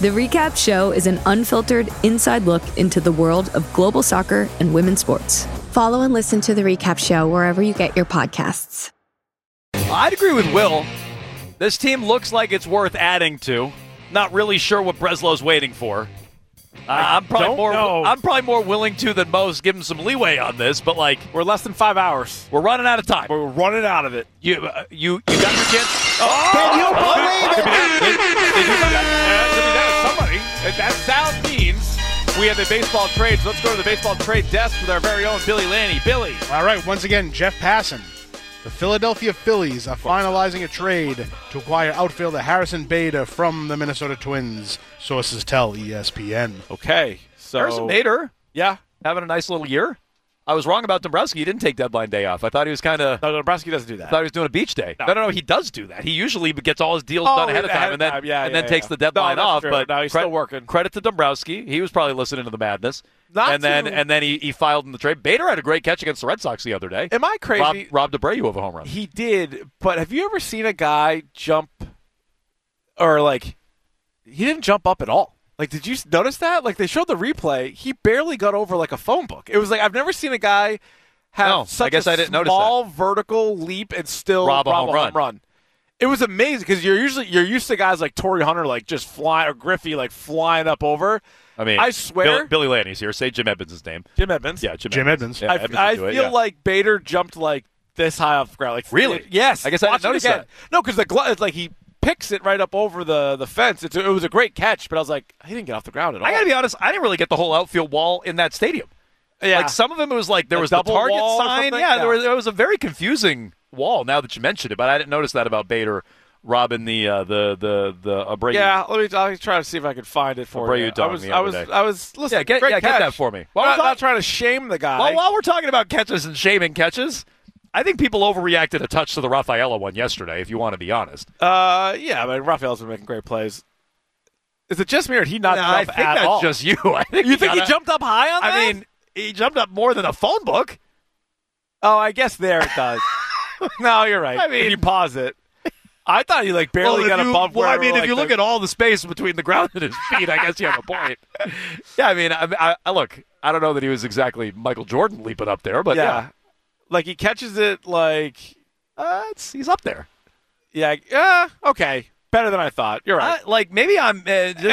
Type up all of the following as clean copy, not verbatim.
The Recap Show is an unfiltered, inside look into the world of global soccer and women's sports. Follow and listen to The Recap Show wherever you get your podcasts. I'd agree with Will. This team looks like it's worth adding to. Not really sure what Breslow's waiting for. I'm probably more willing to than most. Give him some leeway on this, but we're less than 5 hours. We're running out of time. We're running out of it. You got your chance. Can you believe it? Somebody. That sound means we have a baseball trade. So let's go to the baseball trade desk with our very own Billy Lanny. Billy. All right. Once again, Jeff Passan. The Philadelphia Phillies are finalizing a trade to acquire outfielder Harrison Bader from the Minnesota Twins. Sources tell ESPN. Okay. So Harrison Bader. Yeah. Having a nice little year. I was wrong about Dombrowski. He didn't take deadline day off. I thought he was kind of... No, Dombrowski doesn't do that. I thought he was doing a beach day. No, he does do that. He usually gets all his deals done ahead of time and then takes the deadline off. True. But no, he's still working. Credit to Dombrowski. He was probably listening to the madness. And then he filed in the trade. Bader had a great catch against the Red Sox the other day. Am I crazy? Rob Abreu of a home run. He did, but have you ever seen a guy jump or he didn't jump up at all? Did you notice that? They showed the replay. He barely got over a phone book. It was I've never seen a guy have such I didn't notice small that. vertical leap and still rob a home run. It was amazing because you're used to guys like Torrey Hunter just flying, or Griffey flying up over. I mean, I swear, Billy Lanny's here. Say Jim Edmonds' name. Jim Edmonds. Yeah, Jim Edmonds. Yeah, I feel like Bader jumped this high off the ground. Really? Yes. I guess I didn't notice that. No, because it's he picks it right up over the fence. It was a great catch, but I was he didn't get off the ground at all. I got to be honest, I didn't really get the whole outfield wall in that stadium. Yeah. Some of them it was there was the target sign. Yeah, there was a very confusing wall now that you mentioned it, but I didn't notice that about Bader robbing the Abreu. Yeah, I'll try to see if I can find it for you. I was listening. Get that for me. Well, I'm not trying to shame the guy. Well, while we're talking about catches and shaming catches, I think people overreacted a touch to the Rafaela one yesterday, if you want to be honest. Yeah, but Rafael's been making great plays. Is it just me or did he not jump I think at that's all? just you. You think he jumped up high on that? I mean, he jumped up more than a phone book. Oh, I guess there it does. No, you're right. I mean, if you pause it. I thought he barely got above where. Well, I mean, if you look at all the space between the ground and his feet, I guess you have a point. Yeah, I mean, I look. I don't know that he was exactly Michael Jordan leaping up there, but yeah. He catches it he's up there. Yeah, okay. Better than I thought. You're right. Maybe I'm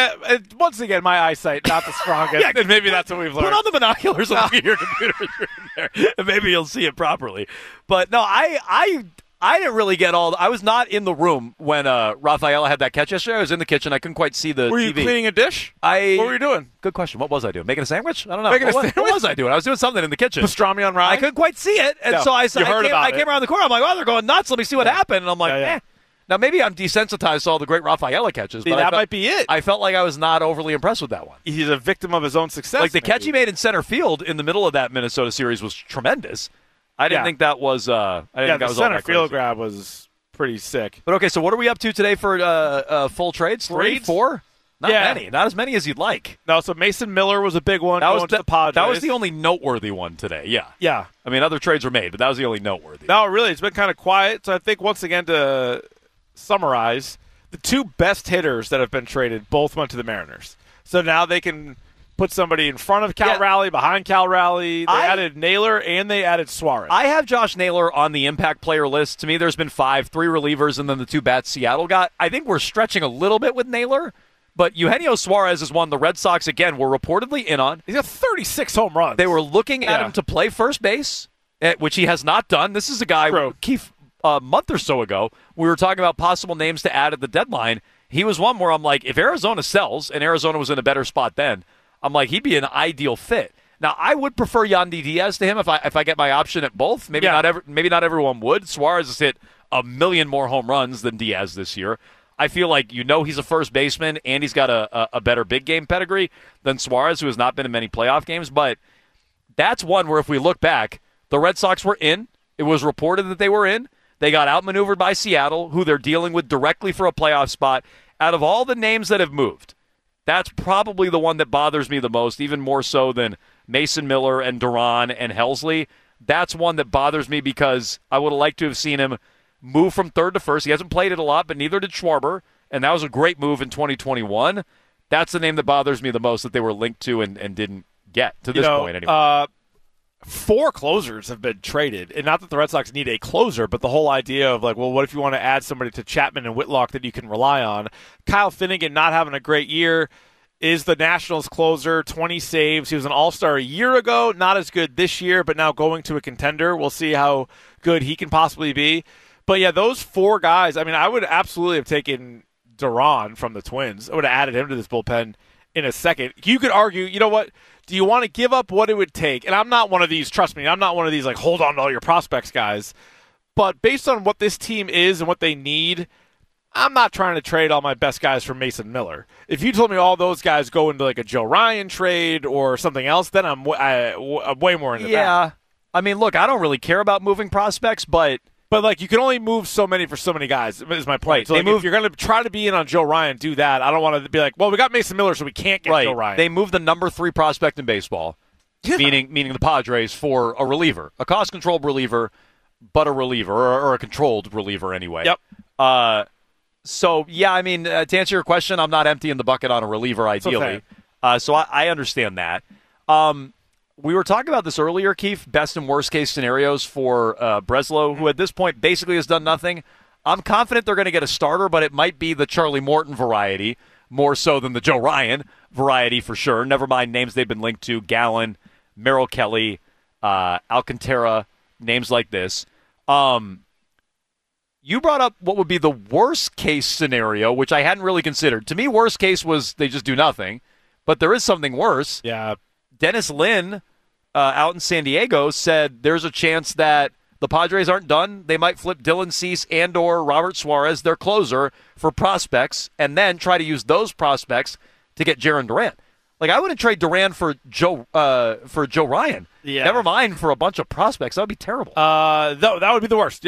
once again, my eyesight not the strongest. Yeah, and maybe that's what we've learned. Put on the binoculars and look at your computer there, and maybe you'll see it properly. But no, I didn't really get all. I was not in the room when Rafaela had that catch yesterday. I was in the kitchen. I couldn't quite see the TV. Were you cleaning a dish? What were you doing? Good question. What was I doing? Making a sandwich? I don't know. What was I doing? I was doing something in the kitchen. Pastrami on rye? I couldn't quite see it, and so I came around the corner. I'm like, oh, they're going nuts. Let me see what happened. And I'm like, eh. Now, maybe I'm desensitized to all the great Rafaela catches. But that might be it. I felt like I was not overly impressed with that one. He's a victim of his own success. The catch he made in center field in the middle of that Minnesota series was tremendous. I didn't think that was. I didn't think that was all that center field grab was pretty sick. But okay, so what are we up to today for full trades? 3, 4? Not many. Not as many as you'd like. No, so Mason Miller was a big one. That was the Padres. That was the only noteworthy one today. Yeah. Yeah. I mean, other trades were made, but that was the only noteworthy. No, really, it's been kind of quiet. So I think once again to summarize, the two best hitters that have been traded both went to the Mariners. So now they can put somebody in front of Cal Raleigh, behind Cal Raleigh. They added Naylor and they added Suarez. I have Josh Naylor on the impact player list. To me, there's been 5, 3 relievers, and then the 2 bats Seattle got. I think we're stretching a little bit with Naylor, but Eugenio Suarez is one the Red Sox, again, were reportedly in on. He's got 36 home runs. They were looking at him to play first base, which he has not done. This is a guy, Keith, a month or so ago, we were talking about possible names to add at the deadline. He was one where I'm like, if Arizona sells, and Arizona was in a better spot then, I'm like, he'd be an ideal fit. Now, I would prefer Yandy Diaz to him if I get my option at both. Maybe not everyone would. Suarez has hit 1 million more home runs than Diaz this year. I feel like he's a first baseman and he's got a better big game pedigree than Suarez, who has not been in many playoff games. But that's one where if we look back, the Red Sox were in. It was reported that they were in. They got outmaneuvered by Seattle, who they're dealing with directly for a playoff spot. Out of all the names that have moved, that's probably the one that bothers me the most, even more so than Mason Miller and Duran and Helsley. That's one that bothers me because I would have liked to have seen him move from third to first. He hasn't played it a lot, but neither did Schwarber, and that was a great move in 2021. That's the name that bothers me the most that they were linked to and didn't get to this point anyway. 4 closers have been traded, and not that the Red Sox need a closer, but the whole idea of like, well, what if you want to add somebody to Chapman and Whitlock that you can rely on? Kyle Finnegan not having a great year is the Nationals closer, 20 saves. He was an all-star a year ago, not as good this year, but now going to a contender. We'll see how good he can possibly be. But yeah, those 4 guys, I mean, I would absolutely have taken Duran from the Twins. I would have added him to this bullpen in a second. You could argue, you know what? Do you want to give up what it would take? And I'm not one of these, trust me, I'm not one of these like hold on to all your prospects guys. But based on what this team is and what they need, I'm not trying to trade all my best guys for Mason Miller. If you told me all those guys go into like a Joe Ryan trade or something else, then I'm way more into that. Yeah. I mean, look, I don't really care about moving prospects, but like you can only move so many for so many guys is my point. Right. So like, if you're going to try to be in on Joe Ryan, do that. I don't want to be like, well, we got Mason Miller, so we can't get Joe Ryan. They moved the number 3 prospect in baseball, meaning the Padres, for a reliever, a cost-controlled reliever, but a reliever or a controlled reliever anyway. Yep. So yeah, I mean, to answer your question, I'm not emptying the bucket on a reliever ideally. So I understand that. We were talking about this earlier, Keith, best and worst case scenarios for Breslow, who at this point basically has done nothing. I'm confident they're going to get a starter, but it might be the Charlie Morton variety more so than the Joe Ryan variety for sure. Never mind names they've been linked to, Gallen, Merrill Kelly, Alcantara, names like this. You brought up what would be the worst case scenario, which I hadn't really considered. To me, worst case was they just do nothing, but there is something worse. Yeah. Dennis Lin out in San Diego said there's a chance that the Padres aren't done. They might flip Dylan Cease and or Robert Suarez, their closer, for prospects, and then try to use those prospects to get Jarren Duran. Like, I wouldn't trade Duran for Joe Ryan. Yeah. Never mind for a bunch of prospects. That would be terrible. That would be the worst.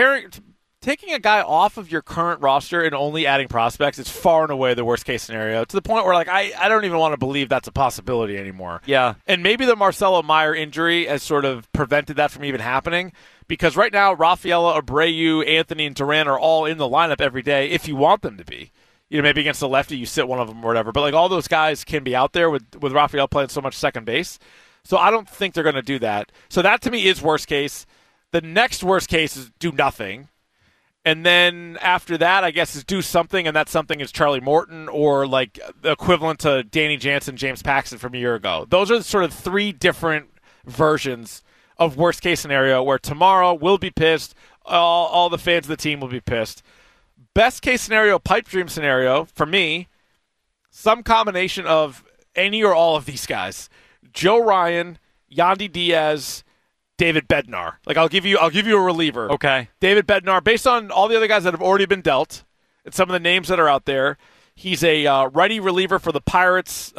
Taking a guy off of your current roster and only adding prospects is far and away the worst case scenario, to the point where like I don't even want to believe that's a possibility anymore. Yeah. And maybe the Marcelo Meyer injury has sort of prevented that from even happening, because right now Rafaela, Abreu, Anthony, and Duran are all in the lineup every day if you want them to be. You know, maybe against the lefty you sit one of them or whatever, but like all those guys can be out there with Rafael playing so much second base. So I don't think they're going to do that. So that to me is worst case. The next worst case is do nothing. And then after that, I guess, is do something, and that something is Charlie Morton or like the equivalent to Danny Jansen, James Paxton from a year ago. Those are sort of 3 different versions of worst case scenario where tomorrow we'll be pissed, all the fans of the team will be pissed. Best case scenario, pipe dream scenario, for me, some combination of any or all of these guys. Joe Ryan, Yandy Diaz, David Bednar. Like, I'll give you a reliever. Okay. David Bednar, based on all the other guys that have already been dealt and some of the names that are out there, he's a righty reliever for the Pirates,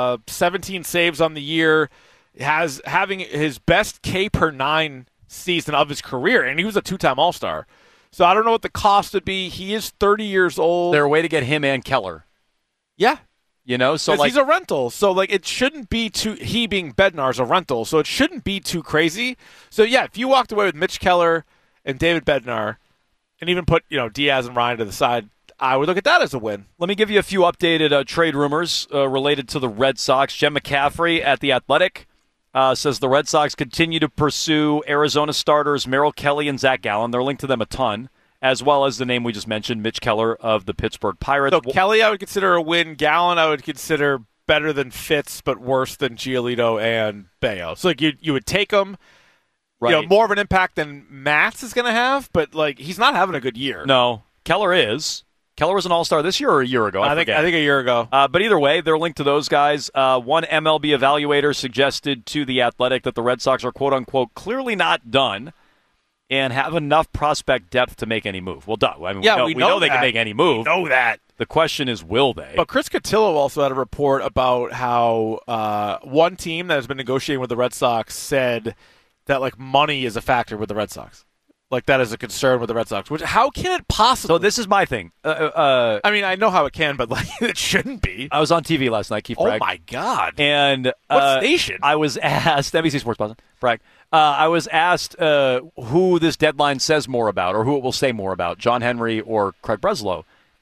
17 saves on the year, having his best K per 9 season of his career, and he was a 2-time All-Star. So I don't know what the cost would be. He is 30 years old. There a way to get him and Keller. Yeah. You know, so like he's a rental, so like it shouldn't be too. He being Bednar's a rental, so it shouldn't be too crazy. So yeah, if you walked away with Mitch Keller and David Bednar, and even put Diaz and Ryan to the side, I would look at that as a win. Let me give you a few updated trade rumors related to the Red Sox. Jen McCaffrey at The Athletic says the Red Sox continue to pursue Arizona starters Merrill Kelly and Zach Gallen. They're linked to them a ton, as well as the name we just mentioned, Mitch Keller of the Pittsburgh Pirates. So Kelly I would consider a win. Gallen I would consider better than Fitz, but worse than Giolito and Bayo. So like you would take him, right. More of an impact than Matz is going to have, but like he's not having a good year. No, Keller is. Keller was an All-Star this year or a year ago? I think a year ago. But either way, they're linked to those guys. One MLB evaluator suggested to The Athletic that the Red Sox are, quote-unquote, clearly not done and have enough prospect depth to make any move. Well, duh. I mean, we know they can make any move. We know that. The question is, will they? But Chris Cotillo also had a report about how one team that has been negotiating with the Red Sox said that like money is a factor with the Red Sox. Like that is a concern with the Red Sox. Which how can it possibly? So this is my thing. I mean, I know how it can, but like it shouldn't be. I was on TV last night, Keith Bragg. Oh my God! And what station? I was asked NBC Sports Boston. Bragg. I was asked who this deadline says more about, or who it will say more about, John Henry or Craig Breslow.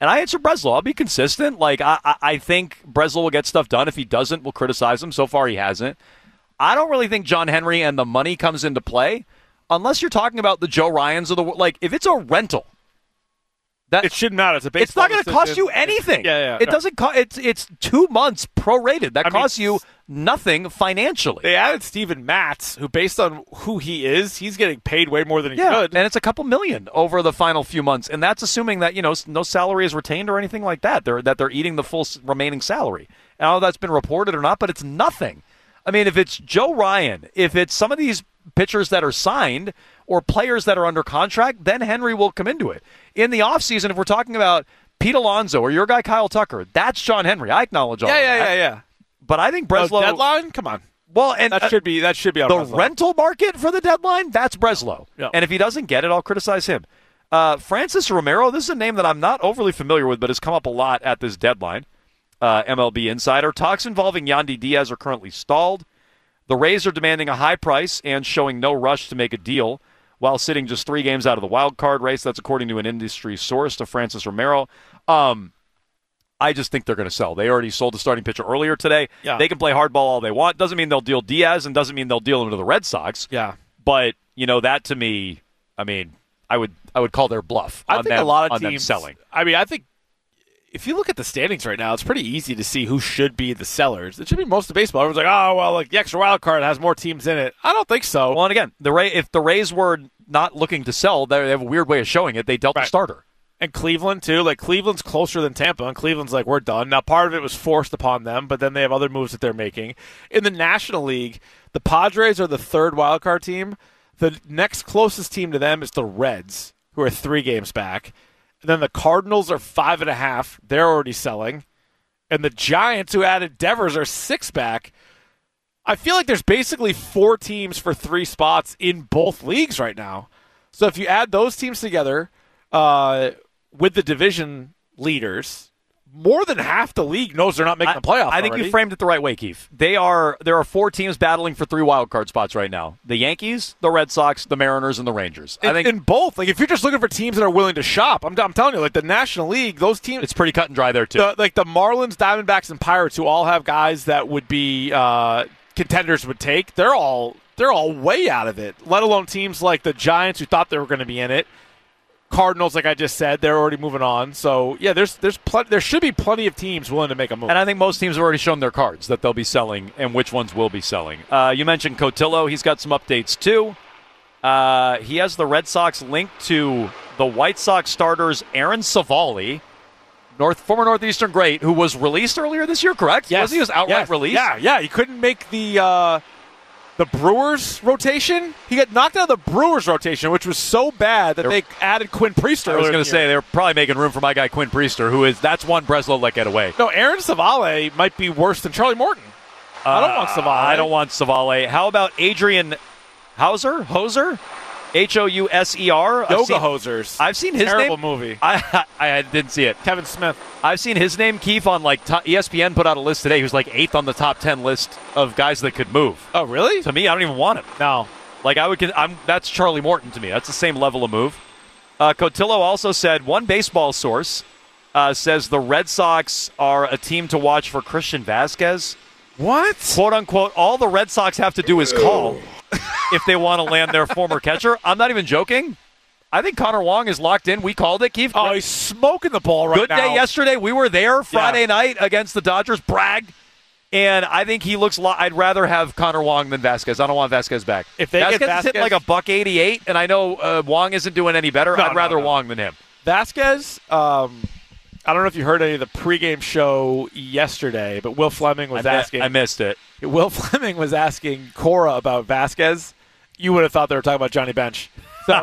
And I answer Breslow. I'll be consistent. Like, I think Breslow will get stuff done. If he doesn't, we'll criticize him. So far, he hasn't. I don't really think John Henry and the money comes into play unless you're talking about the Joe Ryans of the world. Like, if it's a rental, it shouldn't matter. It's a baseball It's not going to cost decision. you anything. Yeah. It doesn't cost. It's 2 months prorated. That costs you nothing financially. They added Steven Matz, who, based on who he is, he's getting paid way more than he could. And it's a couple million over the final few months, and that's assuming that no salary is retained or anything like that. They're eating the full remaining salary. I don't know if that's been reported or not, but it's nothing. I mean, if it's Joe Ryan, if it's some of these pitchers that are signed or players that are under contract, then Henry will come into it. In the offseason, if we're talking about Pete Alonso or your guy Kyle Tucker, that's John Henry. I acknowledge all of that. Yeah. But I think Breslow deadline? Come on. Well, and that should be on the Breslow. rental market for the deadline. That's Breslow. Yeah. And if he doesn't get it, I'll criticize him. Francis Romero. This is a name that I'm not overly familiar with, but has come up a lot at this deadline. MLB Insider. Talks involving Yandy Diaz are currently stalled. The Rays are demanding a high price and showing no rush to make a deal while sitting just 3 games out of the wild card race. That's according to an industry source to Francis Romero. I just think they're going to sell. They already sold the starting pitcher earlier today. Yeah. They can play hardball all they want. Doesn't mean they'll deal Diaz and doesn't mean they'll deal him to the Red Sox. Yeah. But, that to me, I mean, I would call their bluff I on think them, a lot of on them teams selling. I mean, I think if you look at the standings right now, it's pretty easy to see who should be the sellers. It should be most of baseball. Everyone's like, the extra wild card has more teams in it. I don't think so. Well, and again, if the Rays were not looking to sell, they have a weird way of showing it. They dealt the starter. And Cleveland, too. Like, Cleveland's closer than Tampa, and Cleveland's like, we're done. Now, part of it was forced upon them, but then they have other moves that they're making. In the National League, the Padres are the 3rd wildcard team. The next closest team to them is the Reds, who are 3 games back. And then the Cardinals are 5.5. They're already selling. And the Giants, who added Devers, are 6 back. I feel like there's basically 4 teams for 3 spots in both leagues right now. So if you add those teams together with the division leaders, more than half the league knows they're not making the playoffs. I think you framed it the right way, Keith. There are 4 teams battling for 3 wild card spots right now: the Yankees, the Red Sox, the Mariners, and the Rangers. I think in both. Like, if you're just looking for teams that are willing to shop, I'm telling you, like the National League, those teams, it's pretty cut and dry there too. The Marlins, Diamondbacks, and Pirates, who all have guys that would be contenders would take. They're all way out of it. Let alone teams like the Giants, who thought they were going to be in it. Cardinals, like I just said, they're already moving on. So, yeah, there should be plenty of teams willing to make a move. And I think most teams have already shown their cards that they'll be selling and which ones will be selling. You mentioned Cotillo. He's got some updates, too. He has the Red Sox linked to the White Sox starters Aaron Savali, former Northeastern great, who was released earlier this year, correct? Yes. He was outright released? Yeah. He couldn't make the Brewers rotation. He got knocked out of the Brewers rotation, which was so bad that they added Quinn Priester. I was going to say they're probably making room for my guy Quinn Priester, that's one Breslow let get away. No, Aaron Savale might be worse than Charlie Morton. I don't want Savale. I don't want Savale. How about Adrian Hoser? Hoser? Yoga Hosers. I've seen his Terrible name. movie. I didn't see it. Kevin Smith. I've seen his name, Keith, on ESPN put out a list today. He was 8th on the top 10 list of guys that could move. Oh, really? To me, I don't even want him. No. That's Charlie Morton to me. That's the same level of move. Cotillo also said one baseball source says the Red Sox are a team to watch for Christian Vasquez. What? Quote unquote, all the Red Sox have to do is call if they want to land their former catcher. I'm not even joking. I think Connor Wong is locked in. We called it, Keith. Oh, he's smoking the ball right now. Good day yesterday. We were there Friday night against the Dodgers. Bragged. And I think he looks. I'd rather have Connor Wong than Vasquez. I don't want Vasquez back. If they Vasquez get is hitting like $188, and I know Wong isn't doing any better. I'd rather Wong than him. Vasquez. I don't know if you heard any of the pregame show yesterday, but Will Fleming was asking. I missed it. Will Fleming was asking Cora about Vasquez. You would have thought they were talking about Johnny Bench. So,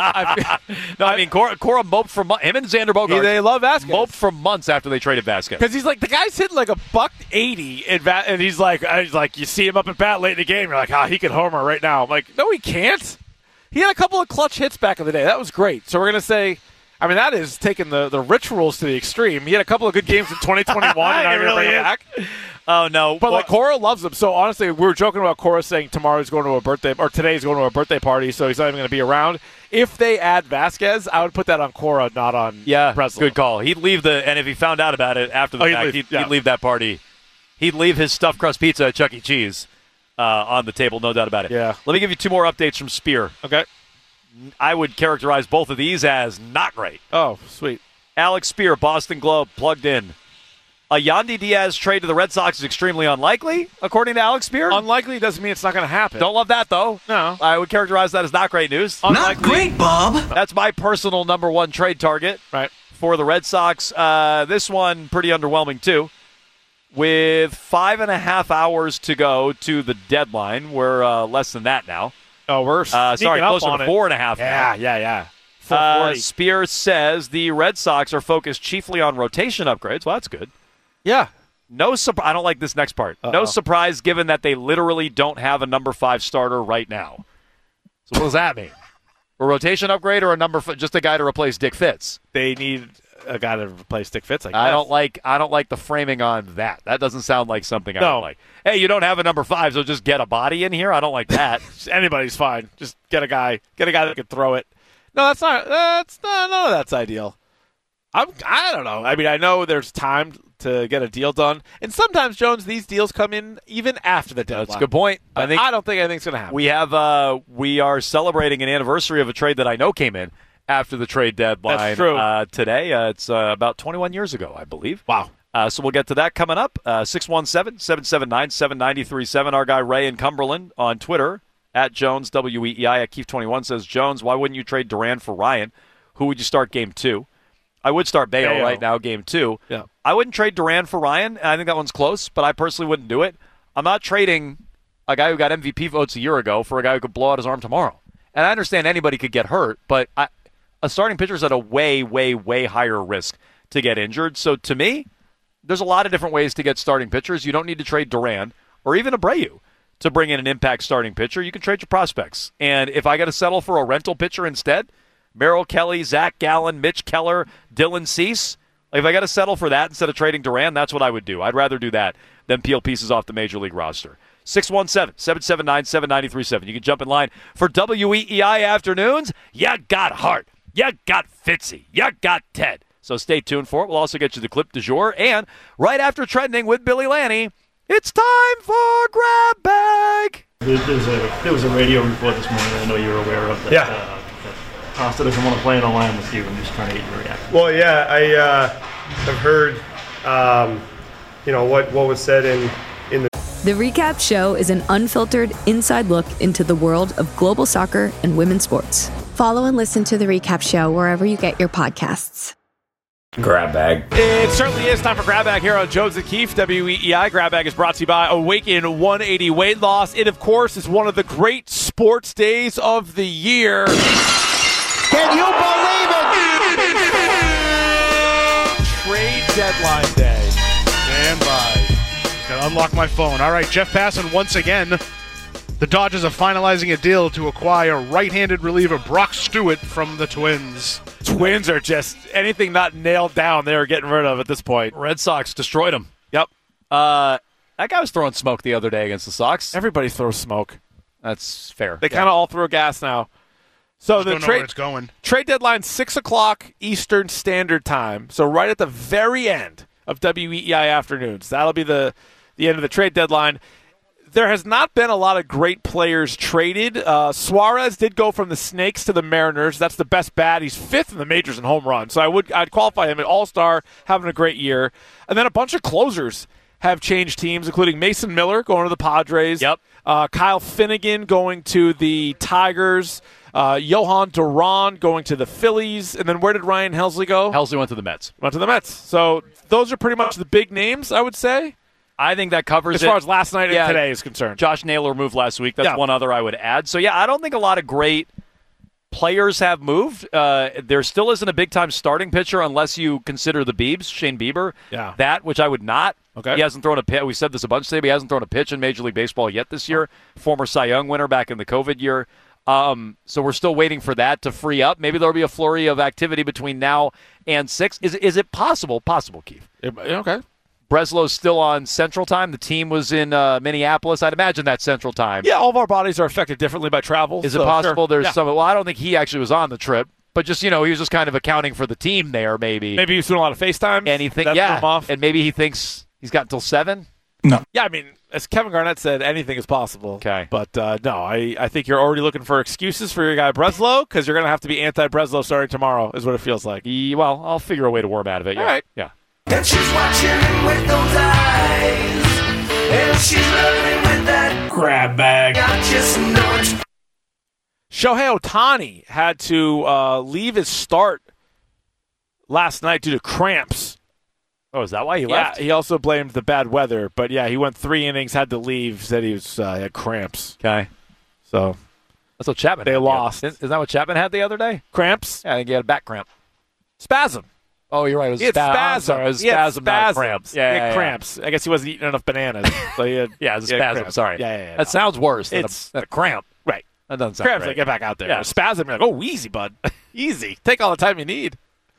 Cora moped for months. Him and Xander Bogaerts. They love Vasquez. Moped for months after they traded Vasquez. Because he's like, the guy's hitting like $180, and he's like, you see him up at bat late in the game, you're like, he can homer right now. I'm like, no, he can't. He had a couple of clutch hits back in the day. That was great. So we're going to say, that is taking the rituals to the extreme. He had a couple of good games in 2021, and now you're really back. Oh, no. But Cora loves him. So honestly, we were joking about Cora saying tomorrow's going to a birthday, or today's going to a birthday party, so he's not even going to be around. If they add Vasquez, I would put that on Cora, not on Breslow. Good call. He'd leave and if he found out about it after the fact, he'd leave that party. He'd leave his stuffed crust pizza at Chuck E. Cheese on the table, no doubt about it. Yeah. Let me give you 2 more updates from Spear. Okay. I would characterize both of these as not great. Oh, sweet. Alex Spear, Boston Globe, plugged in. A Yandy Diaz trade to the Red Sox is extremely unlikely, according to Alex Spear. Unlikely doesn't mean it's not going to happen. Don't love that, though. No. I would characterize that as not great news. Not great, Bob. That's my personal number 1 trade target for the Red Sox. This one, pretty underwhelming, too. With 5.5 hours to go to the deadline. We're less than that now. Oh, we're closer to 4.5 now. Yeah. Spear says the Red Sox are focused chiefly on rotation upgrades. Well, that's good. Yeah. No surprise. I don't like this next part. No surprise given that they literally don't have a number 5 starter right now. So what does that mean? A rotation upgrade or just a guy to replace Dick Fitz? They need a guy to replace Dick Fitz, I guess. I don't like the framing on that. That doesn't sound like something I would like. Hey, you don't have a number 5, so just get a body in here? I don't like that. Anybody's fine. Just get a guy that can throw it. No, that's not none of that's ideal. I don't know. I mean, I know there's time to get a deal done, and sometimes, Jones, these deals come in even after the deadline. That's a good point. I don't think anything's going to happen. We are celebrating an anniversary of a trade that I know came in after the trade deadline. That's true. Today, it's about 21 years ago, I believe. Wow. So we'll get to that coming up. 617-779-7937. Our guy Ray in Cumberland on Twitter, at Jones, WEEI, at Keefe21 says, Jones, why wouldn't you trade Duran for Ryan? Who would you start game 2? I would start Bayo right now, game 2. Yeah. I wouldn't trade Duran for Ryan. I think that one's close, but I personally wouldn't do it. I'm not trading a guy who got MVP votes a year ago for a guy who could blow out his arm tomorrow. And I understand anybody could get hurt, but a starting pitcher is at a way, way, way higher risk to get injured. So to me, there's a lot of different ways to get starting pitchers. You don't need to trade Duran or even Abreu to bring in an impact starting pitcher. You can trade your prospects. And if I got to settle for a rental pitcher instead, Merrill Kelly, Zach Gallen, Mitch Keller, Dylan Cease, if I got to settle for that instead of trading Duran, that's what I would do. I'd rather do that than peel pieces off the Major League roster. 617-779-7937. You can jump in line for WEEI Afternoons. You got Hart. You got Fitzy. You got Ted. So stay tuned for it. We'll also get you the clip du jour. And right after trending with Billy Lanny, it's time for Grab Bag. There was a radio report this morning I know you're aware of that. Yeah. Costa doesn't want to play in a line with you. I'm just trying to get your reaction. Well, yeah, I have heard, what was said in the. The Recap Show is an unfiltered, inside look into the world of global soccer and women's sports. Follow and listen to The Recap Show wherever you get your podcasts. Grab Bag. It certainly is time for Grab Bag here on Jones and Keefe, WEEI. Grab Bag is brought to you by Awaken 180 Weight Loss. It, of course, is one of the great sports days of the year. Can you believe it? Trade deadline day. Stand by. Just gotta unlock my phone. All right, Jeff Passan once again. The Dodgers are finalizing a deal to acquire right-handed reliever Brock Stewart from the Twins. Twins are just anything not nailed down they're getting rid of at this point. Red Sox destroyed him. Yep. That guy was throwing smoke the other day against the Sox. Everybody throws smoke. That's fair. They kind of all throw gas now. So the don't know where it's going. Trade deadline 6 o'clock Eastern Standard Time. So right at the very end of WEEI Afternoons. That'll be the end of the trade deadline. There has not been a lot of great players traded. Suarez did go from the Snakes to the Mariners. That's the best bat. He's 5th in the majors in home runs. So I'd qualify him an all-star, having a great year. And then a bunch of closers have changed teams, including Mason Miller going to the Padres. Yep. Kyle Finnegan going to the Tigers. Johan Duran going to the Phillies. And then where did Ryan Helsley go? Helsley went to the Mets. Went to the Mets. So those are pretty much the big names, I would say. I think that covers as far as last night and today is concerned. Josh Naylor moved last week. That's one other I would add. So, yeah, I don't think a lot of great players have moved. There still isn't a big-time starting pitcher unless you consider the Biebs, Shane Bieber. Yeah. That, which I would not. Okay. He hasn't thrown a pitch. We said this a bunch today, but he hasn't thrown a pitch in Major League Baseball yet this year. Former Cy Young winner back in the COVID year. So we're still waiting for that to free up. Maybe there'll be a flurry of activity between now and 6. Is it possible, Keith? Okay. Breslow's still on Central Time. The team was in Minneapolis. I'd imagine that's Central Time. Yeah, all of our bodies are affected differently by travel. Is it possible sure. there's some? Well, I don't think he actually was on the trip, but just he was just kind of accounting for the team there. Maybe he was doing a lot of FaceTime. Anything? And maybe he thinks he's got until 7. No. Yeah, I mean, as Kevin Garnett said, anything is possible. Okay. But no, I think you're already looking for excuses for your guy Breslow because you're going to have to be anti-Breslow starting tomorrow is what it feels like. Well, I'll figure a way to worm out of it. Yeah. All right. Yeah. And she's watching him with those eyes. And she's loving with that grab bag. I just know it. Shohei Ohtani had to leave his start last night due to cramps. Oh, is that why he left? Yeah, he also blamed the bad weather. But, yeah, he went 3 innings, had to leave, said he had cramps. Okay. So that's what Chapman They had. lost. Is that what Chapman had the other day? Cramps? Yeah, I think he had a back cramp. Spasm. Oh, you're right. It was He had spasm. Sorry, it was He had spasm, not spasms. cramps. He had Yeah. cramps. I guess he wasn't eating enough bananas. So he had, Yeah, it was a he had spasm. cramps. Sorry. Yeah. That sounds worse than It's- a cramp. Right. That doesn't sound Cramps, great. like, get back out there. Yeah. Spasm, you're like, oh, easy, bud. Easy. Take all the time you need.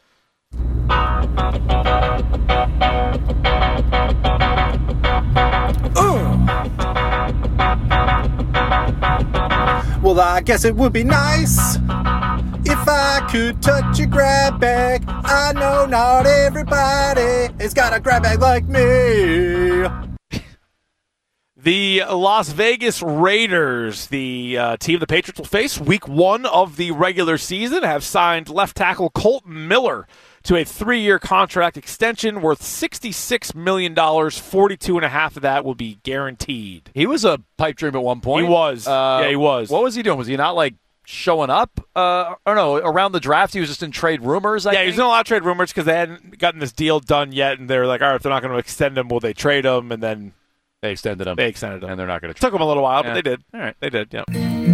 Well, I guess it would be nice if I could touch a grab bag. I know not everybody has got a grab bag like me. The Las Vegas Raiders, the team the Patriots will face week 1 of the regular season, have signed left tackle Colton Miller to a 3-year contract extension worth $66 million. 42.5 of that will be guaranteed. He was a pipe dream at one point. He was. Yeah, he was. What was he doing? Was he not showing up? Or no, around the draft he was just in trade rumors. I Yeah, think? he was in a lot of trade rumors because they hadn't gotten this deal done yet, and they were like, all right, if they're not going to extend him, will they trade him? And then They extended him. and they're not going to. Took them a little while, Yeah. but they did. All right. They did, yeah.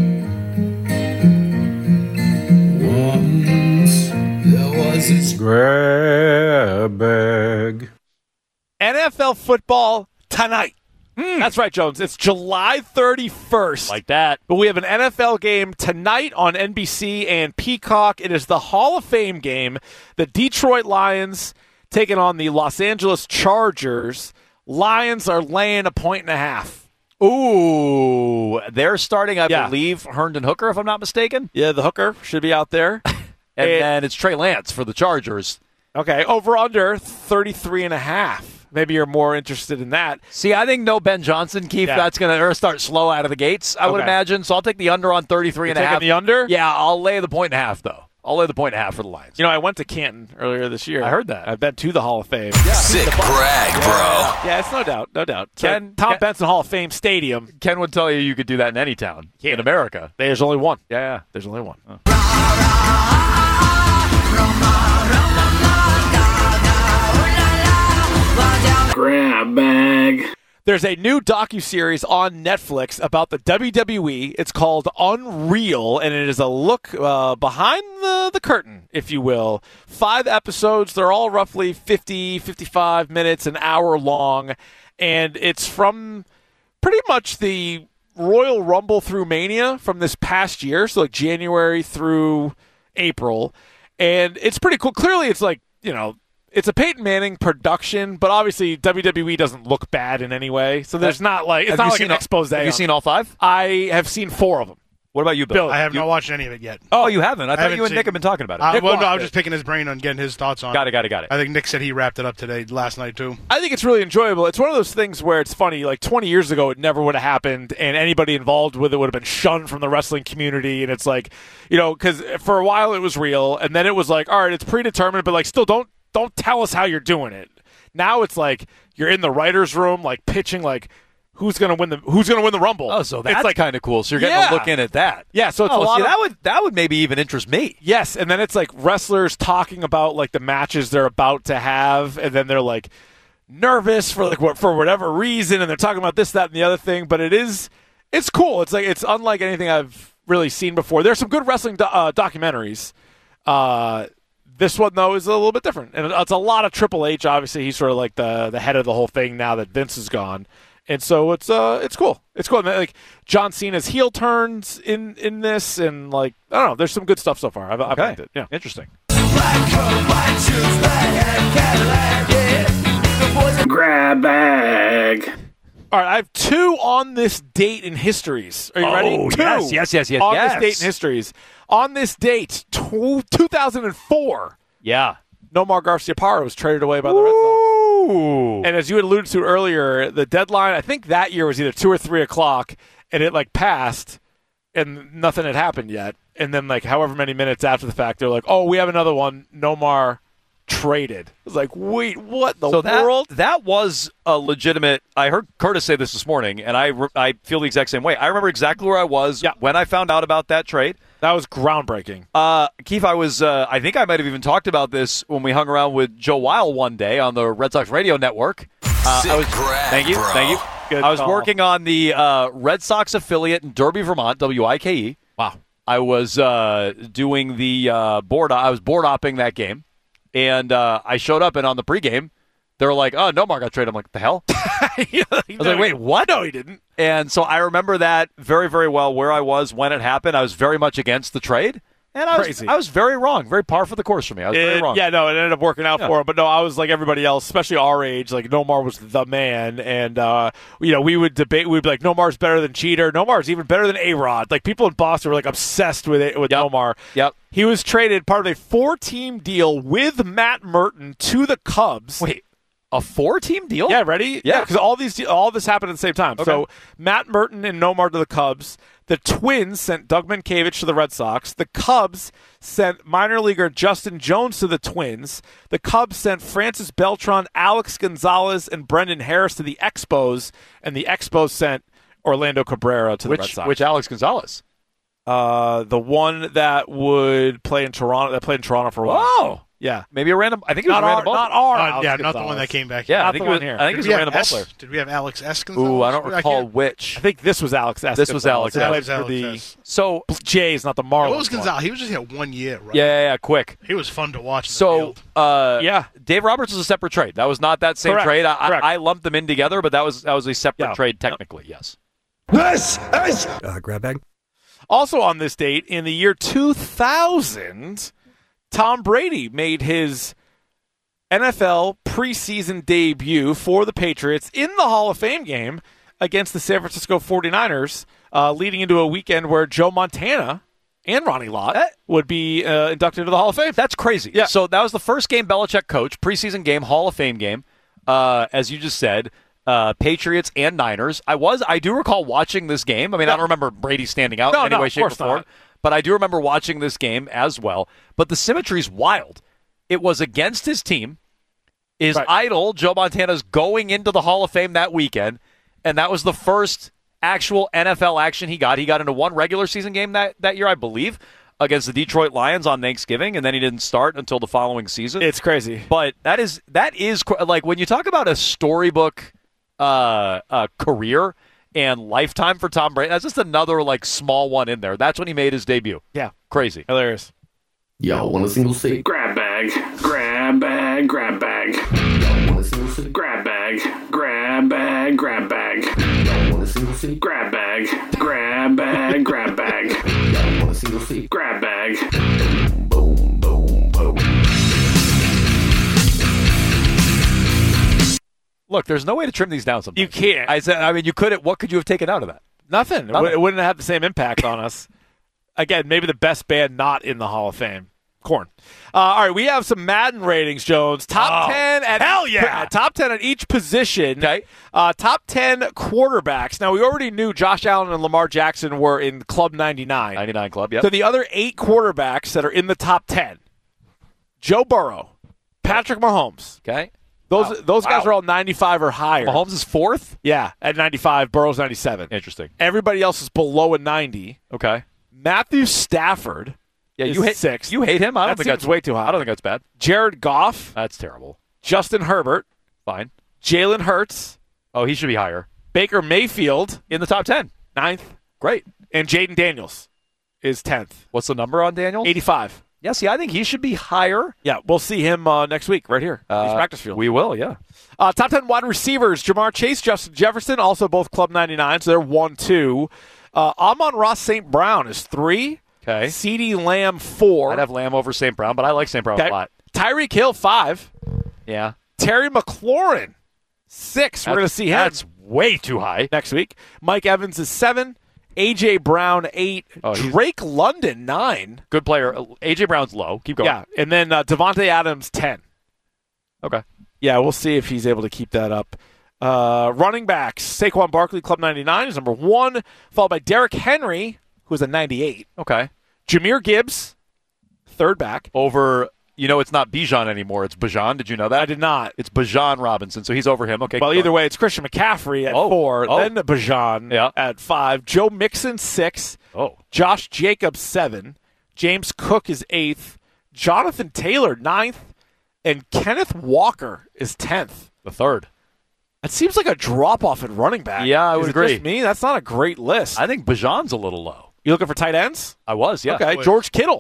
Grab bag. NFL football tonight. That's right, Jones. It's July 31st. Like that. But we have an NFL game tonight on NBC and Peacock. It is the Hall of Fame game. The Detroit Lions taking on the Los Angeles Chargers. Lions are laying 1.5. Ooh, they're starting, I Yeah. believe, Herndon Hooker, if I'm not mistaken. Yeah, the hooker should be out there. And then it's Trey Lance for the Chargers. Okay, over under 33.5. Maybe you're more interested in that. See, I think no Ben Johnson, Keith. Yeah. That's going to start slow out of the gates, I would Okay. imagine. So I'll take the under on 33 and a Taking half. the under? Yeah, I'll lay the 1.5, though. I'll lay the 1.5 for the Lions. You know, I went to Canton earlier this year. I heard that. I've been to the Hall of Fame. Sick brag, bro. Yeah, it's no doubt. Ken- Tom Benson Hall of Fame Stadium. Ken would tell you could do that in any town in America. There's only one. Yeah. There's only one. Grab bag. There's a new docuseries on Netflix about the WWE. It's called Unreal, and it is a look behind the curtain, if you will. 5 episodes. They're all roughly 50, 55 minutes, an hour long, and it's from pretty much the Royal Rumble through Mania from this past year, so like January through April, and it's pretty cool. Clearly, it's like, it's a Peyton Manning production, but obviously WWE doesn't look bad in any way. So there's not like it's not like an expose. Have you seen all 5? I have seen 4 of them. What about you, Bill? I have not watched any of it yet. Oh, you haven't? I I thought haven't you and seen- Nick have been talking about it. I was watched just picking his brain on getting his thoughts on Got it. I think Nick said he wrapped it up today, last night, too. I think it's really enjoyable. It's one of those things where it's funny. Like 20 years ago, it never would have happened, and anybody involved with it would have been shunned from the wrestling community. And it's like, because for a while it was real, and then it was like, all right, it's predetermined, but like still don't tell us how you're doing it. Now it's like you're in the writers' room, like pitching, like who's gonna win the Rumble. Oh, so that's it's like kind of cool. So you're getting Yeah. a look in at that. Yeah, so it's a Oh, lot see, of that would maybe even interest me. yes, and then it's like wrestlers talking about like the matches they're about to have, and then they're like nervous for whatever reason, and they're talking about this, that, and the other thing. But it's cool. It's like it's unlike anything I've really seen before. There's some good wrestling documentaries. This one though is a little bit different, and it's a lot of Triple H. Obviously, he's sort of like the head of the whole thing now that Vince is gone. And so it's cool. It's cool. And like John Cena's heel turns in this, and like I don't know, there's some good stuff so far. I've liked it. Yeah, interesting. Black coat, white shoes, black hat, Cadillac, yeah. The boys Grab bag. All right, I have 2 on this date in histories. Are you ready? 2. Yes. On this date in histories. On this date, 2004. Yeah. Nomar Garciaparra was traded away by the Red Sox. And as you had alluded to earlier, the deadline, I think that year was either 2 or 3 o'clock, and it passed, and nothing had happened yet. And then however many minutes after the fact, they're like, "Oh, we have another one. Nomar traded." It was like, wait, what the world? That was a legitimate. I heard Curtis say this morning, and I feel the exact same way. I remember exactly where I was when I found out about that trade. That was groundbreaking. Keith, I think I might have even talked about this when we hung around with Joe Weil one day on the Red Sox radio network. Thank you. Good I was call. working on the Red Sox affiliate in Derby, Vermont, WIKE. Wow. I was doing the board. I was board opping that game, and I showed up, and on the pregame, they were like, "Oh, Nomar got traded." I'm like, "The hell?" I was like, "Wait, what?" No, he didn't. And so I remember that very, very well. Where I was when it happened, I was very much against the trade. And I was very wrong. Very par for the course for me. I was very wrong. Yeah, no, it ended up working out for him. But no, I was like everybody else, especially our age. Nomar was the man. And, we would debate. We'd be like, Nomar's better than Cheater. Nomar's even better than A-Rod. People in Boston were obsessed with Nomar. Yep. He was traded part of a 4-team deal with Matt Merton to the Cubs. Wait. A 4-team deal? Yeah, ready? Yeah, because all this happened at the same time. Okay. So Matt Merton and Nomar to the Cubs. The Twins sent Doug Mankiewicz to the Red Sox. The Cubs sent minor leaguer Justin Jones to the Twins. The Cubs sent Francis Beltran, Alex Gonzalez, and Brendan Harris to the Expos. And the Expos sent Orlando Cabrera to the Red Sox. Which Alex Gonzalez? The one that would play in Toronto. That played in Toronto for a while. Oh. Yeah. Maybe a random. I think it was a random ball. Not our. Yeah, not the one that came back. Yeah, Not I think the it was, one here. I think it was a random ball player. Did we have Alex S. Gonzalez? Ooh, I don't recall which. I think this was Alex S. This was Alex Gonzalez. S. He played for Alex the So Jays, not the Marlins. What was Gonzalez? He was just here 1 year, right? yeah, quick. He was fun to watch. So, yeah, Dave Roberts was a separate trade. That was not that same Correct. trade. Correct. I lumped them in together, but that was a separate trade technically. Yes. Grab bag. Also on this date, in the year 2000, Tom Brady made his NFL preseason debut for the Patriots in the Hall of Fame game against the San Francisco 49ers, leading into a weekend where Joe Montana and Ronnie Lott would be inducted into the Hall of Fame. That's crazy. Yeah. So that was the first game Belichick coached, preseason game, Hall of Fame game, as you just said. Patriots and Niners. I do recall watching this game. I mean, I don't remember Brady standing out in any way, shape, or form, but I do remember watching this game as well. But the symmetry's wild. It was against his team. His idol, Joe Montana's going into the Hall of Fame that weekend, and that was the first actual NFL action he got. He got into one regular season game that year, I believe, against the Detroit Lions on Thanksgiving, and then he didn't start until the following season. It's crazy. But that is like when you talk about a storybook career and lifetime for Tom Brady, that's just another small one in there. That's when he made his debut. Yeah. Crazy. Hilarious. Y'all want a single seat? Grab bag. Grab bag. Grab bag. Y'all want a single seat? Grab bag. Grab bag. Grab bag. Y'all want a single seat? Grab bag. Grab bag. Grab bag. Y'all want a single seat? Grab bag. Boom, boom, boom. Look, there's no way to trim these down sometimes. You can't. I mean, you couldn't. What could you have taken out of that? Nothing. It wouldn't have the same impact on us. Again, maybe the best band not in the Hall of Fame. Korn. All right, we have some Madden ratings, Jones. Top 10 at hell yeah. Top 10 at each position. Okay. Top 10 quarterbacks. Now, we already knew Josh Allen and Lamar Jackson were in Club 99. 99 Club, yep. So the other 8 quarterbacks that are in the top 10, Joe Burrow, Patrick Mahomes. Okay. Those guys are all 95 or higher. Mahomes is 4th? Yeah, at 95. Burrow's 97. Interesting. Everybody else is below a 90. Okay. Matthew Stafford you hate 6th. You hate him? I don't think that's way too high. I don't think that's bad. Jared Goff. That's terrible. Justin Herbert. Fine. Jalen Hurts. Oh, he should be higher. Baker Mayfield. In the top 10. 9th. Great. And Jaden Daniels is 10th. What's the number on Daniels? 85. Yeah, see, I think he should be higher. Yeah, we'll see him next week right here. He's practice field. We will, yeah. Top 10 wide receivers, Jamar Chase, Justin Jefferson, also both Club 99, so they're 1-2. Amon-Ra St. Brown is 3. Okay. CeeDee Lamb 4. I'd have Lamb over St. Brown, but I like St. Brown a lot. Tyreek Hill 5. Yeah. Terry McLaurin 6. We're going to see him. That's way too high. Next week. Mike Evans is 7. A.J. Brown, 8. Drake London, 9. Good player. A.J. Brown's low. Keep going. Yeah, and then Devontae Adams, 10. Okay. Yeah, we'll see if he's able to keep that up. Running backs, Saquon Barkley, Club 99 is number 1, followed by Derrick Henry, who's a 98. Okay. Jahmyr Gibbs, third back. Over, it's not Bijan anymore. It's Bijan. Did you know that? I did not. It's Bijan Robinson, so he's over him. Okay. Well, either way, it's Christian McCaffrey at 4, then Bijan at 5, Joe Mixon, 6, Josh Jacobs, 7, James Cook is 8th, Jonathan Taylor, 9th, and Kenneth Walker is 10th. The third. It seems like a drop-off at running back. Yeah, I would agree. Just me? That's not a great list. I think Bijan's a little low. You looking for tight ends? I was, yeah. Okay, George Kittle,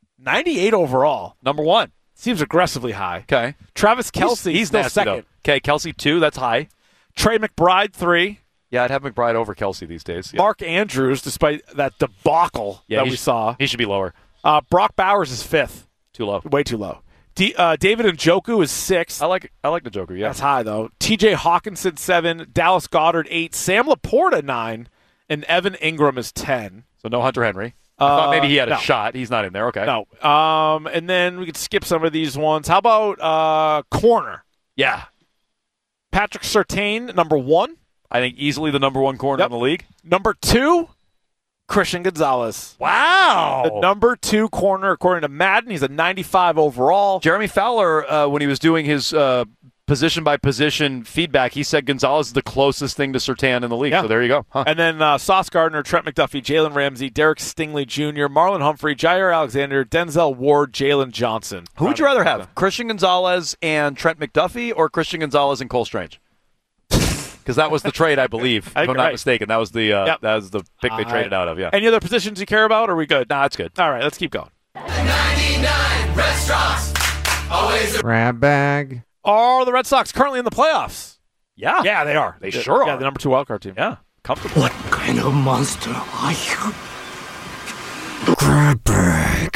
98 overall. Number 1. Seems aggressively high. Okay. Travis Kelce, he's still second. Okay, Kelce 2, that's high. Trey McBride, 3. Yeah, I'd have McBride over Kelce these days. Yeah. Mark Andrews, despite that debacle that we saw. He should be lower. Brock Bowers is 5th. Too low. Way too low. David Njoku is 6th. I like Njoku, yeah. That's high, though. TJ Hawkinson, 7. Dallas Goedert, 8. Sam Laporta, 9. And Evan Ingram is 10. So no Hunter Henry. I thought maybe he had a shot. He's not in there. Okay. No. And then we could skip some of these ones. How about corner? Yeah. Patrick Surtain, number 1. I think easily the number 1 corner in the league. Number 2, Christian Gonzalez. Wow. The number 2 corner, according to Madden. He's a 95 overall. Jeremy Fowler, when he was doing his position-by-position feedback, he said Gonzalez is the closest thing to Surtain in the league. Yeah. So there you go. Huh. And then Sauce Gardner, Trent McDuffie, Jalen Ramsey, Derek Stingley Jr., Marlon Humphrey, Jair Alexander, Denzel Ward, Jalen Johnson. Who would you rather have, Christian Gonzalez and Trent McDuffie or Christian Gonzalez and Cole Strange? Because that was the trade, I believe, if I'm not mistaken. That was the pick they traded out of, yeah. Any other positions you care about, or are we good? Nah, it's good. All right, let's keep going. 99 restaurants, always a grab bag. Are the Red Sox currently in the playoffs? Yeah. Yeah, they are. They sure are. Yeah, the number 2 wildcard team. Yeah, comfortable. What kind of monster are you? Grab bag.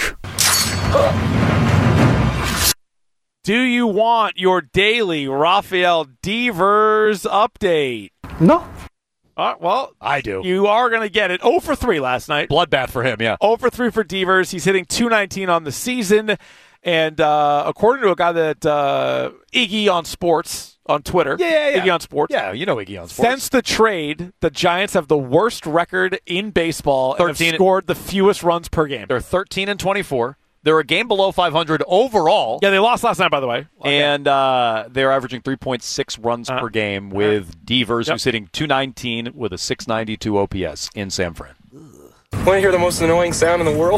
Do you want your daily Rafael Devers update? No. All right, well, I do. You are going to get it. 0 for 3 last night. Bloodbath for him, yeah. 0 for 3 for Devers. He's hitting .219 on the season. And according to a guy that Iggy on Sports on Twitter. Yeah. Iggy on Sports. Yeah, you know Iggy on Sports. Since the trade, the Giants have the worst record in baseball and have scored the fewest runs per game. They're 13-24. They're a game below 500 overall. Yeah, they lost last night, by the way. And they're averaging 3.6 runs per game with Devers, who's hitting .219 with a .692 OPS in San Fran. Want to hear the most annoying sound in the world?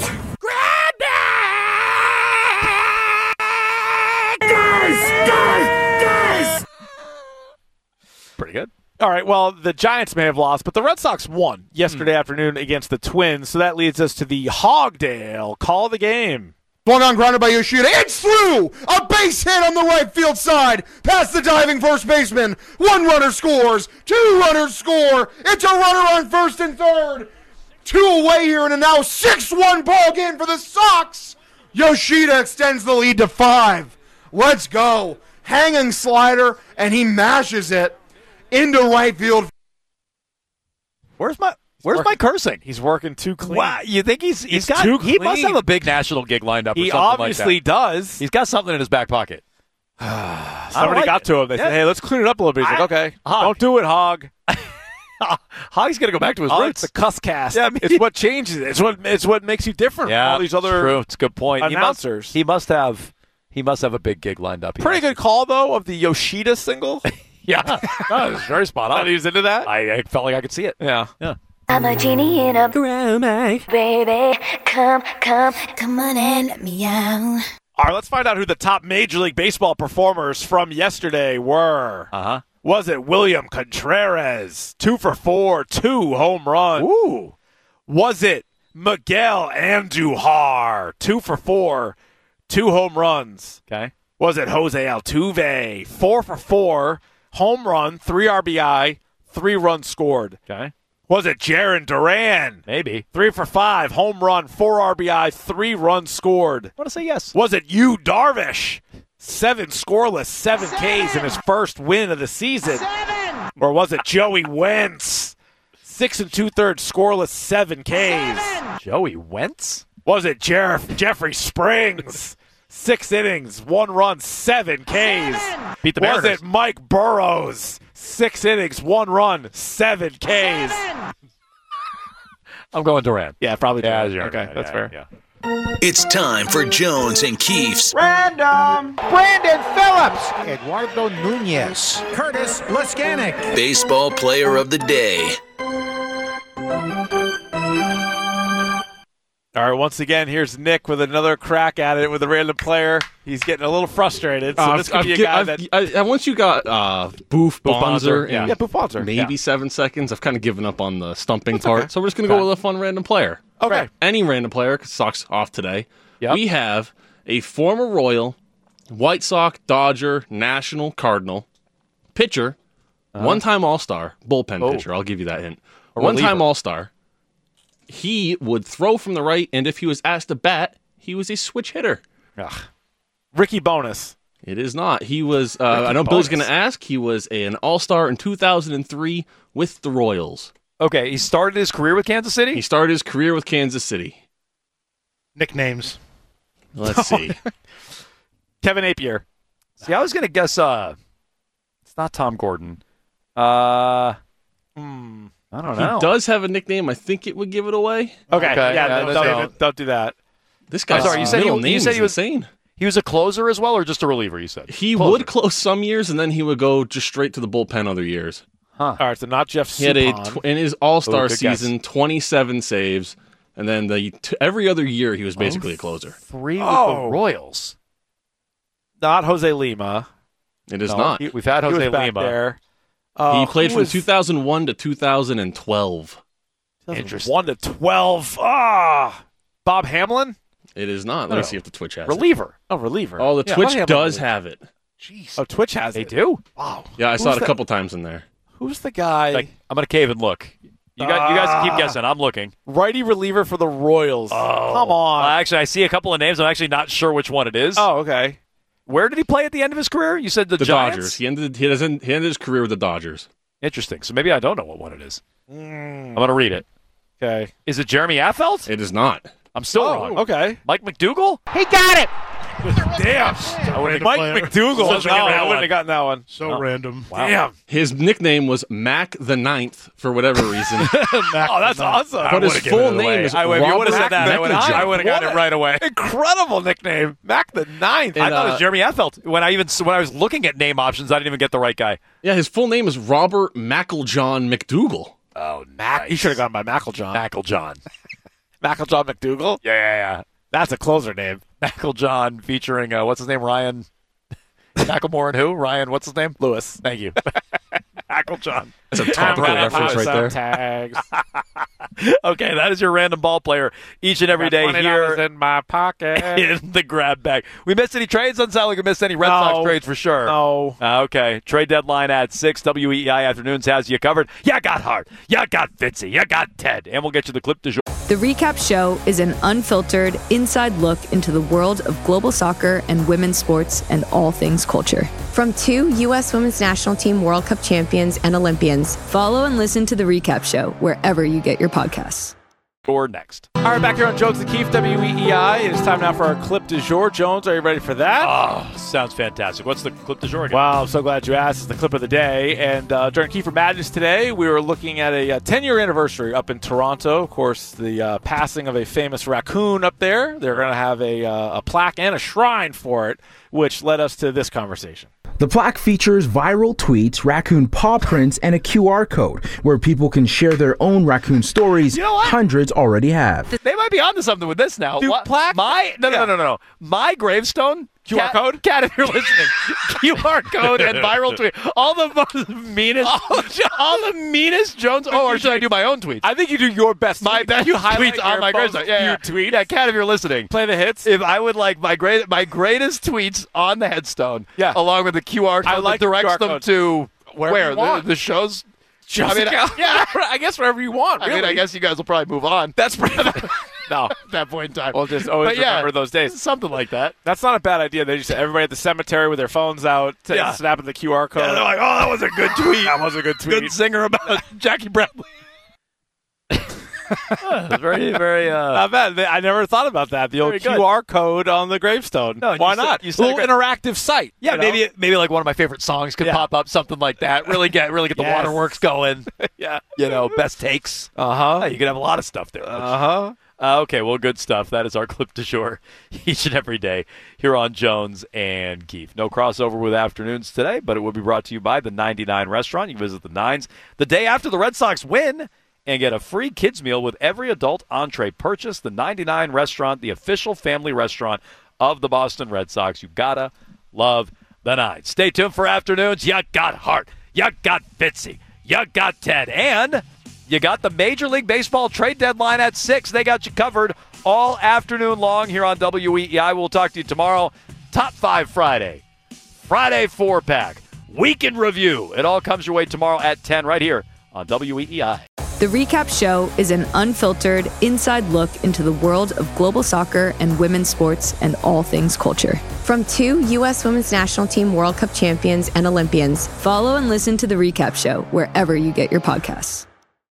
Guys! Pretty good. All right, well, the Giants may have lost, but the Red Sox won yesterday afternoon against the Twins, so that leads us to the Hogdale Call of the Game. One on grounder by Yoshida. It's through! A base hit on the right field side. Past the diving first baseman. 1 runner scores. 2 runners score. It's a runner on first and third. 2 away here in a now 6-1 ball game for the Sox. Yoshida extends the lead to 5. Let's go. Hanging slider, and he mashes it into right field. Where's my cursing? He's working too clean. Wow, you think he's got too he clean. must have a big national gig lined up. He or something obviously like that. does. He's got something in his back pocket. Somebody got to him. They said, "Hey, let's clean it up a little bit." He's like, "Okay, don't do it, Hog." Hog's gonna go back to his roots. It's the cuss cast. Yeah, it's what changes it. It's what makes you different from all these other true. It's a good point. announcers. He must have a big gig lined up. Pretty good call though of the Yoshida single. Yeah, no, it was very spot on. He was into that. I felt like I could see it. Yeah. I'm a genie in a grab bag. Baby, come on and let me out. All right, let's find out who the top Major League Baseball performers from yesterday were. Was it William Contreras, 2 for 4, 2 home runs? Ooh. Was it Miguel Andujar, 2 for 4, 2 home runs? Okay. Was it Jose Altuve, 4 for 4, home run, 3 RBI, 3 runs scored? Okay. Was it Jarren Duran? Maybe. 3 for 5, home run, 4 RBI, 3 runs scored. I want to say yes. Was it Yu Darvish? 7 scoreless, 7 Ks in his first win of the season. Or was it Joey Wentz? 6 2/3 scoreless, 7 Ks. Joey Wentz? Was it Jeffrey Springs? 6 innings, 1 run, 7 Ks. Beat the Was Mariners. it Mike Burrows? 6 innings, 1 run, 7 Ks. I'm going Durant. Yeah, probably. Yeah, Durant. Okay, that's fair. Yeah. It's time for Jones and Keefe's Random. Brandon Phillips. Eduardo Nunez. Curtis Laskanik. Baseball Player of the Day. All right, once again, here's Nick with another crack at it with a random player. He's getting a little frustrated, so this could be a guy that... once you got Boof Bonzer, yeah, Boof Bonzer. maybe 7 seconds, I've kind of given up on the stumping part, so we're just going to go with a fun random player. Okay. Any random player, because Sox off today. Yep. We have a former Royal, White Sox, Dodger, National, Cardinal, pitcher, one-time All-Star, bullpen pitcher, I'll give you that hint. One-time All-Star. He would throw from the right, and if he was asked to bat, he was a switch hitter. Ugh. Ricky Bonus. It is not. He was, I know Bill's going to ask, he was an All-Star in 2003 with the Royals. Okay, he started his career with Kansas City? He started his career with Kansas City. Nicknames. Let's see. Kevin Napier. See, I was going to guess it's not Tom Gordon. I don't know. He does have a nickname. I think it would give it away. Okay. Yeah, don't do that. This guy's sorry, you said middle you name said is he was insane. He was a closer as well, or just a reliever, you said? He would close some years, and then he would go just straight to the bullpen other years. Huh. All right, so not Jeff He had in his All-Star good season, 27 saves, and then every other year he was basically a closer. 3 with the Royals. Not Jose Lima. It is not. We've had Jose Lima. There. He played from 2001 to 2012. Interesting. 1 to 12. Bob Hamlin? It is not. Let me see if the Twitch has reliever. Oh, reliever. Oh, the Twitch does have it. Jeez. Oh, Twitch has it. They do? Wow. Yeah, I saw it a couple times in there. Who's the guy? I'm going to cave and look. You guys can keep guessing. I'm looking. Righty reliever for the Royals. Oh. Come on. Actually, I see a couple of names. I'm actually not sure which one it is. Oh, okay. Where did he play at the end of his career? You said the Giants? Dodgers. He ended his career with the Dodgers. Interesting. So maybe I don't know what one it is. I'm going to read it. Okay. Is it Jeremy Affeldt? It is not. I'm still wrong. Okay. Mike McDougal? He got it. Damn. Mike McDougal. I wouldn't have gotten that one. So random. Wow. Damn. His nickname was Mac the Ninth for whatever reason. Oh, that's awesome. But his full name is if you would have said that, I would have gotten it right away. Incredible nickname. Mac the Ninth. I thought it was Jeremy Affeldt. When I was looking at name options, I didn't even get the right guy. Yeah, his full name is Robert Macklejohn McDougal. Oh, Mac. He should have gone by Macklejohn. Macklejohn. Macklejohn McDougal? Yeah. That's a closer name. Macklejohn featuring, what's his name, Ryan Macklemore and who? Ryan, what's his name? Lewis. Thank you. Macklejohn. That's a topical reference right there. Tags. Okay, that is your random ball player each and every day here in my pocket. in the grab bag. We missed any trades? Doesn't sound like we missed any Red Sox trades for sure. No. Okay, trade deadline at 6. WEEI Afternoons has you covered. You got Hart. You got Fitzy. You got Ted. And we'll get you the clip du jour. The Recap Show is an unfiltered, inside look into the world of global soccer and women's sports and all things culture. From 2 U.S. Women's National Team World Cup champions and Olympians. Follow and listen to The Recap Show wherever you get your podcasts. Or next. All right, back here on Jones and Keefe, WEEI. It is time now for our clip du jour. Jones, are you ready for that? Oh, sounds fantastic. What's the clip du jour again? Wow, I'm so glad you asked. It's the clip of the day. And during Kiefer Madness today, we were looking at a 10-year anniversary up in Toronto. Of course, the passing of a famous raccoon up there. They're going to have a plaque and a shrine for it, which led us to this conversation. The plaque features viral tweets, raccoon paw prints, and a QR code where people can share their own raccoon stories. You know what? Hundreds already have. They might be onto something with this now. Plaque? No. My gravestone. QR code? Cat, if you're listening. QR code and viral tweet. All the meanest Jones. Oh, or should I do my own tweets? I think you do your best. My best tweets on my gravestone. Yeah. Tweet. Yeah, Cat, if you're listening. Play the hits. If I would like my greatest tweets on the headstone. Yeah. Along with the QR code that directs QR them code. to Where you want. the shows. I guess wherever you want. Really. I guess you guys will probably move on. That's No. At that point in time. We'll just always remember those days. Something like that. That's not a bad idea. They just everybody at the cemetery with their phones out, snapping the QR code. Yeah, they're like, oh, that was a good tweet. That was a good tweet. Good singer about Jackie Bradley. Very, very. Not bad. I never thought about that. The old QR code on the gravestone. No, why not? You little interactive site. Yeah, maybe like one of my favorite songs could pop up, something like that. Really get the waterworks going. Yeah, best takes. You could have a lot of stuff there. Okay, well, good stuff. That is our clip du jour each and every day here on Jones and Keefe. No crossover with afternoons today, but it will be brought to you by the 99 Restaurant. You can visit the Nines the day after the Red Sox win and get a free kids meal with every adult entree purchase. The 99 Restaurant, the official family restaurant of the Boston Red Sox. You gotta love the Nines. Stay tuned for afternoons. You got Hart. You got Fitzy. You got Ted. And you got the Major League Baseball trade deadline at 6. They got you covered all afternoon long here on WEEI. We'll talk to you tomorrow. Top 5 Friday. Friday 4-pack. Week in review. It all comes your way tomorrow at 10 right here on WEEI. The Recap Show is an unfiltered, inside look into the world of global soccer and women's sports and all things culture. From 2 U.S. Women's National Team World Cup champions and Olympians. Follow and listen to The Recap Show wherever you get your podcasts.